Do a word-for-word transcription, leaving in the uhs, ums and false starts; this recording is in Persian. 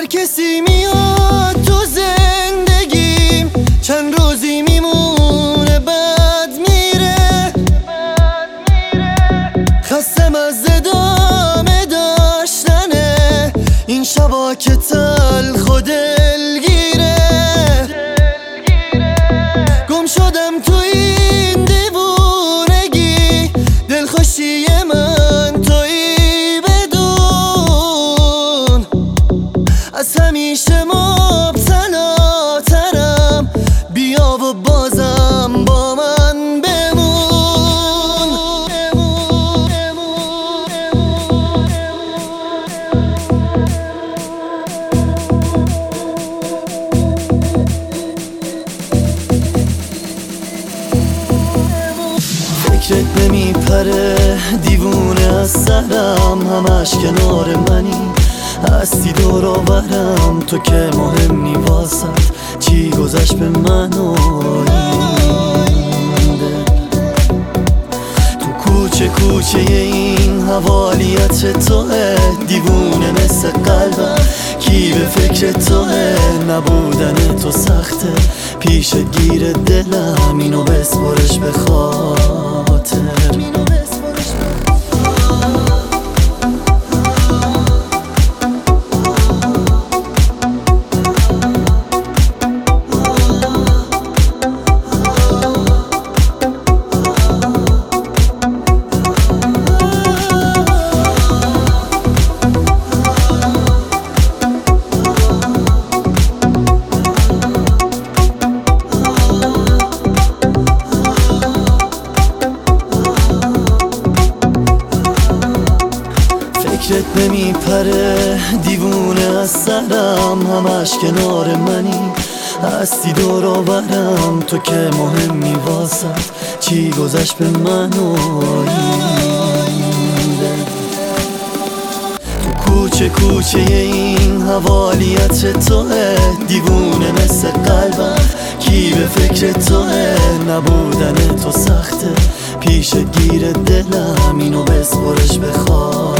کسی میاد تو زندگیم چند روزی میمونه بعد میره، خستم از ادامه داشتنه این شبا که تلخ و دلگیره. گم شدم تو این دیوونگی، دلخوشی من تویی بدون، از همیشه مبتلاترم، بیا و بازم با من بمون. فکرت نمیپره دیوونه از سرم، همش کنار منی هستی دور و برم، تو که مهمی واسط چی گذشت به من و این دل. تو کوچه کوچه این حوالیت توه، دیوونه مثل قلبم کی به فکر توه، نبودن تو سخته پیش گیر دلم، اینو بسپرش به خاطر. فکرت نمیپره دیوونه از سرم، همش کنار منی هستی دور و برم، تو که مهمی واسط چی گذشت به من و این دل. تو کوچه کوچه این حوالیت توه، دیوونه مثل قلبم کی به فکر توه، نبودن تو سخته پیش گیر دلم، اینو بسپرش به خاطر.